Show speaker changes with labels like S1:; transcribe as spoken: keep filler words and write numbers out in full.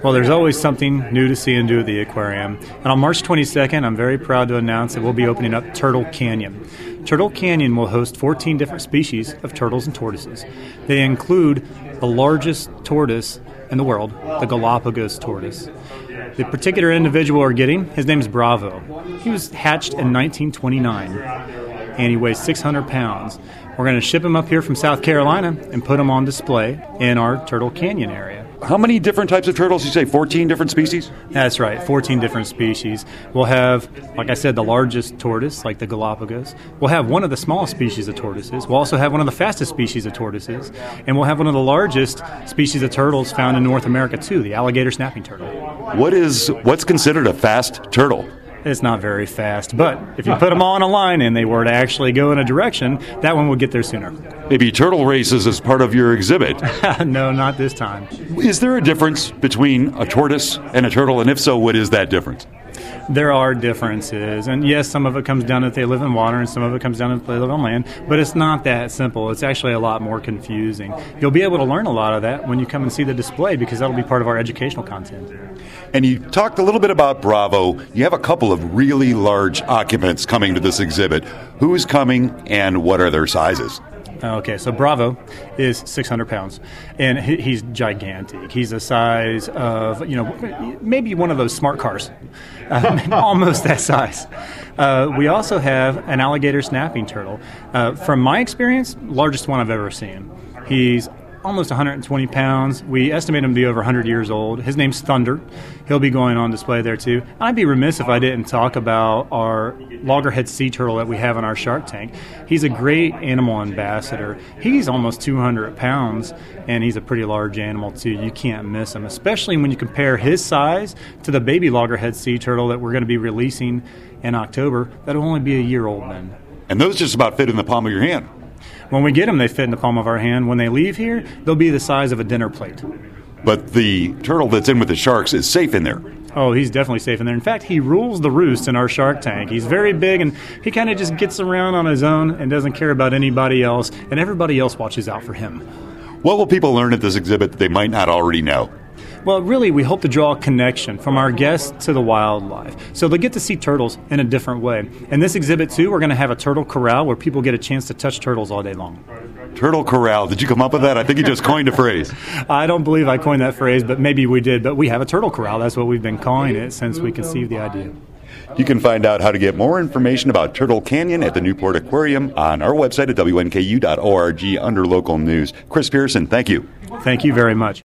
S1: Well, there's always something new to see and do at the aquarium. And on March twenty-second, I'm very proud to announce that we'll be opening up Turtle Canyon. Turtle Canyon will host fourteen different species of turtles and tortoises. They include the largest tortoise in the world, the Galapagos tortoise. The particular individual we're getting, his name is Bravo. He was hatched in nineteen twenty-nine, and he weighs six hundred pounds. We're going to ship him up here from South Carolina and put him on display in our Turtle Canyon area.
S2: How many different types of turtles? You say fourteen different species?
S1: That's right, fourteen different species. We'll have, like I said, the largest tortoise, like the Galapagos. We'll have one of the smallest species of tortoises. We'll also have one of the fastest species of tortoises. And we'll have one of the largest species of turtles found in North America, too, the alligator snapping turtle.
S2: What is, what's considered a fast turtle?
S1: It's not very fast, but if you put them all on a line and they were to actually go in a direction, that one would get there sooner.
S2: Maybe turtle races as part of your exhibit.
S1: No, not this time.
S2: Is there a difference between a tortoise and a turtle, and if so, what is that difference?
S1: There are differences, and yes, some of it comes down to if they live in water and some of it comes down to if they live on land, but it's not that simple. It's actually a lot more confusing. You'll be able to learn a lot of that when you come and see the display because that'll be part of our educational content.
S2: And you talked a little bit about Bravo. You have a couple of really large occupants coming to this exhibit. Who is coming and what are their sizes?
S1: Okay, so Bravo is six hundred pounds, and he, he's gigantic. He's the size of, you know, maybe one of those smart cars, uh, almost that size. Uh, we also have an alligator snapping turtle. Uh, from my experience, largest one I've ever seen. He's almost one hundred twenty pounds. We estimate him to be over one hundred years old. His name's Thunder. He'll be going on display there, too. I'd be remiss if I didn't talk about our loggerhead sea turtle that we have in our shark tank. He's a great animal ambassador. He's almost two hundred pounds, and he's a pretty large animal, too. You can't miss him, especially when you compare his size to the baby loggerhead sea turtle that we're going to be releasing in October. That'll only be a year old then.
S2: And those just about fit in the palm of your hand.
S1: When we get them, they fit in the palm of our hand. When they leave here, they'll be the size of a dinner plate.
S2: But the turtle that's in with the sharks is safe in there.
S1: Oh, he's definitely safe in there. In fact, he rules the roost in our shark tank. He's very big, and he kind of just gets around on his own and doesn't care about anybody else, and everybody else watches out for him.
S2: What will people learn at this exhibit that they might not already know?
S1: Well, really, we hope to draw a connection from our guests to the wildlife. So they'll get to see turtles in a different way. In this exhibit, too, we're going to have a turtle corral where people get a chance to touch turtles all day long.
S2: Turtle corral. Did you come up with that? I think you just coined a phrase.
S1: I don't believe I coined that phrase, but maybe we did. But we have a turtle corral. That's what we've been calling it since we conceived the idea.
S2: You can find out how to get more information about Turtle Canyon at the Newport Aquarium on our website at W N K U dot org under local news. Chris Pearson, thank you.
S1: Thank you very much.